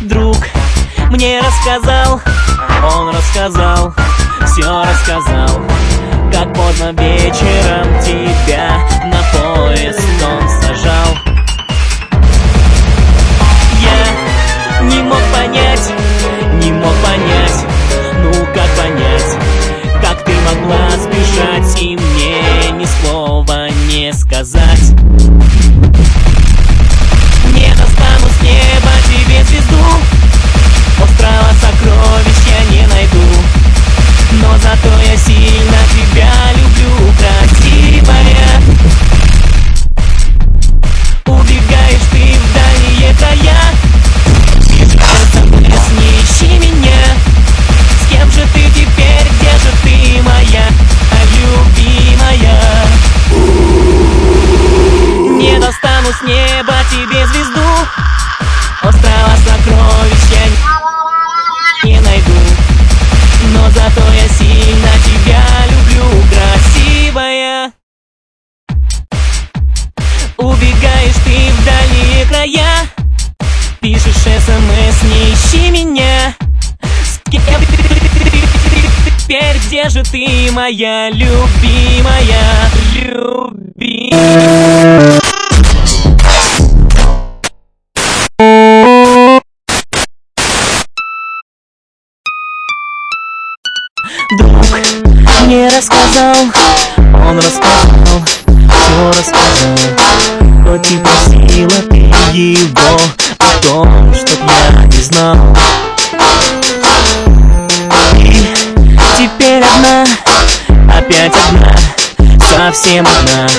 Друг мне рассказал, он рассказал, все рассказал, как поздно вечером тебя на поезд он сажал. Я не мог понять, ну как понять, как ты могла сбежать и мне ни слова не сказать. Не достану с неба тебе звезду, острова сокровищ я не найду, но зато я сильно тебя люблю, красивая. Убегаешь ты в дальние края, СМС не ищи меня. С кем же ты теперь, где же ты, моя любимая? Не достану с неба тебе звезду, острова сокровищ я не найду, но зато я сильно тебя люблю, красивая. Убегаешь ты в дальние края, пишешь СМС, не ищи меня. С кем теперь, где же ты, моя любимая, любимая? Друг мне рассказал, он рассказал, все рассказал, хоть и просила ты его о том, чтоб я не знал. И теперь одна, опять одна, совсем одна,